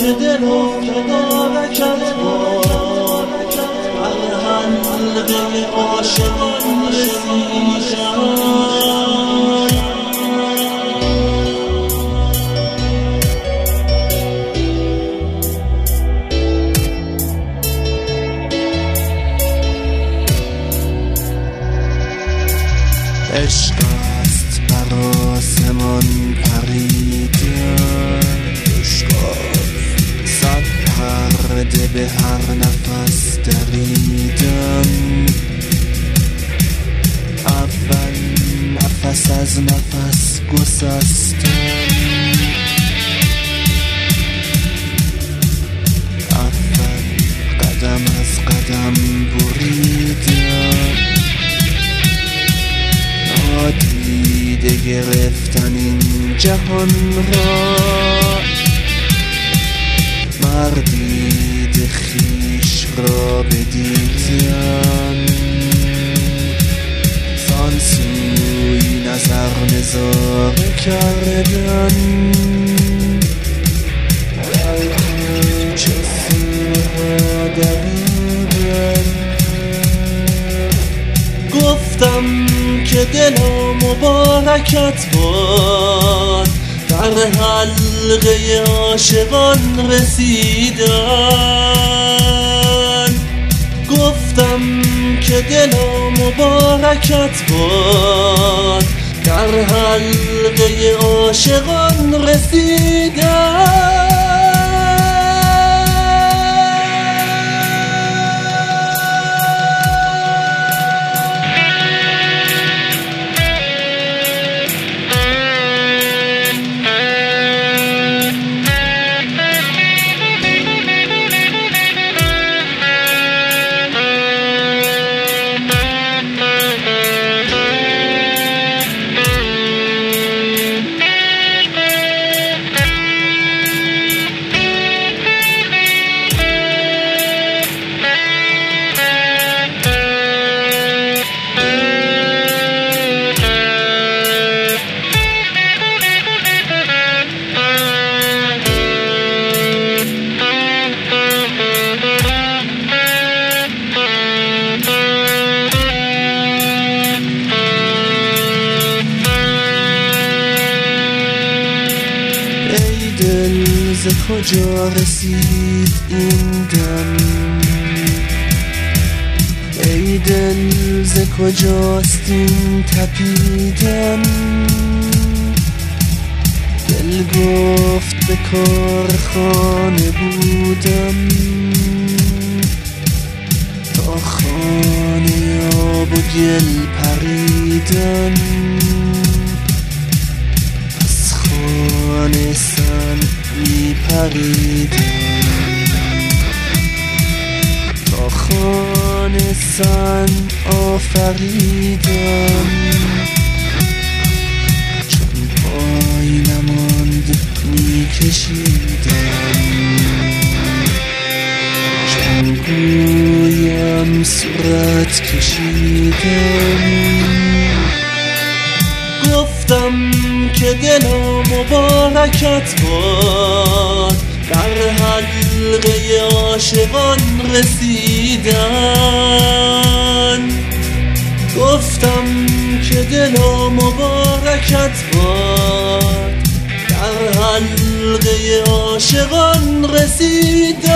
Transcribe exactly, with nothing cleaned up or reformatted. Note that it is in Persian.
که دل مبارکت باد، بر حلقه عاشقان رسیدم. عشق است بر آسمان پریدن، عشق است صد پرده به هر نفس دریدن. اول نفس از نفس گسستن، اول قدم از قدم بریدن. دیده گرفتن این جهان را، مردید خیش را بدیدن. سانسوی نظر نظاره کردن، در کوچه سوها دویدن. گفتم که دل مبارکت باد، در حلقه عاشقان رسیدن. گفتم که دل مبارکت باد، در حلقه عاشقان رسیدن. ز کجا رسید این دم؟ ای دل ز کجاست این تپیدن؟ دل گفت به کارخانه بودم، تا خانه آب و گل پریدن. از خانه سن می پریدن، تا خانه سن آفریدن. چون پای نماند می کشیدن، چون گویم صورت کشیدن. گفتم که دل مبارکت باد، در حلقه عاشقان رسیدن. گفتم که دل مبارکت باد، در حلقه عاشقان رسیدن.